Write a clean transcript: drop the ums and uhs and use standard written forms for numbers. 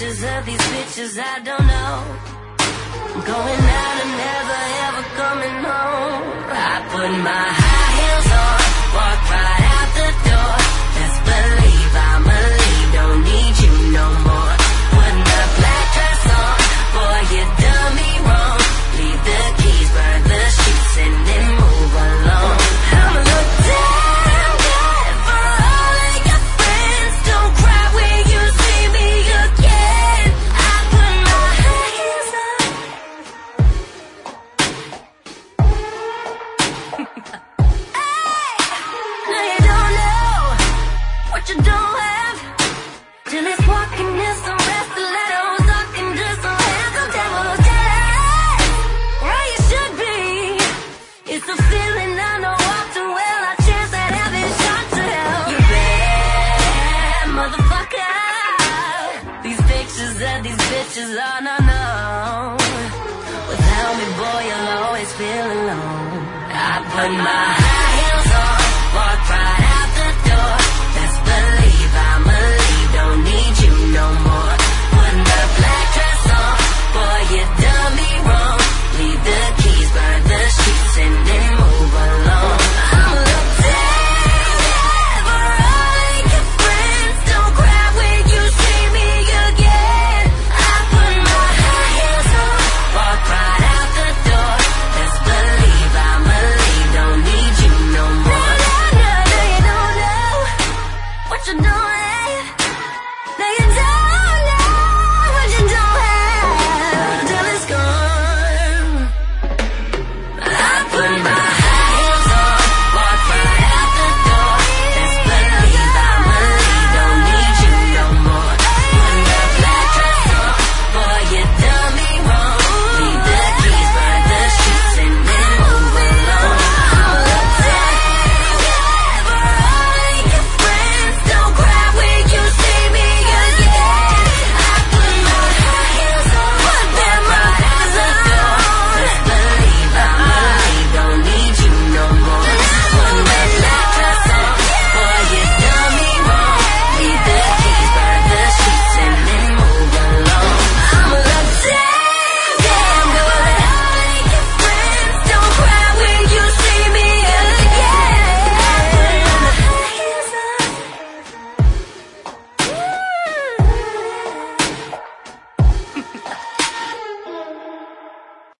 pictures of these bitches I don't know. I'm going out and never ever coming home. I put my high heels on, walk right out the door. Best believe I'ma leave, don't need you no more. Put my black dress on, boy you done me wrong. Leave the keys, burn the sheets and then move along. I'ma look damn good for all of your friends. Don't cry when you see me again. I put my high heels on. Hey, now you don't know what you don't have till it's walking in some stilettos, talking to some handsome devils. Jealous, where you should be. It's a feeling I know all too well. I chance that having shot to hell. You bad motherfucker. These pictures of these bitches, oh no no. Without me, boy, you'll always feel alone. I put my